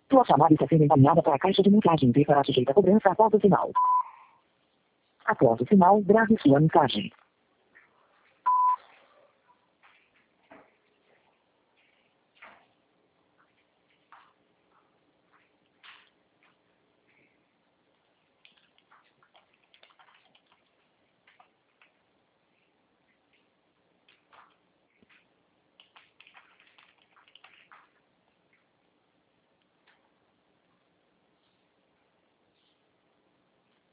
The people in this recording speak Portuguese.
Tua chamada está sendo encaminhada para a caixa de mensagens e será sujeita a cobrança após o sinal. Após o sinal, grave sua mensagem.